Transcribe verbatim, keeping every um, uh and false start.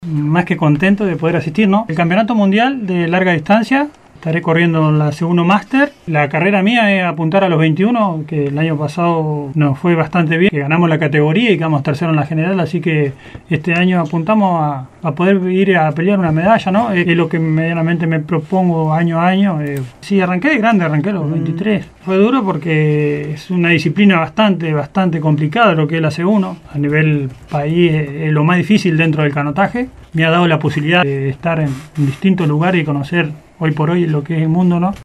Más que contento de poder asistir, ¿no? El campeonato mundial de larga distancia, estaré corriendo en la C uno Master. La carrera mía es apuntar a los veintiuno, que el año pasado nos fue bastante bien, que ganamos la categoría y quedamos tercero en la general, así que este año apuntamos a, a poder ir a pelear una medalla, ¿no? Es, es lo que medianamente me propongo año a año. Eh, sí, arranqué de grande, arranqué a los veintitrés. Fue duro porque es una disciplina bastante, bastante complicada lo que es la C uno. A nivel país es, es lo más difícil dentro del canotaje. Me ha dado la posibilidad de estar en, en distintos lugares y conocer hoy por hoy lo que es el mundo, ¿no?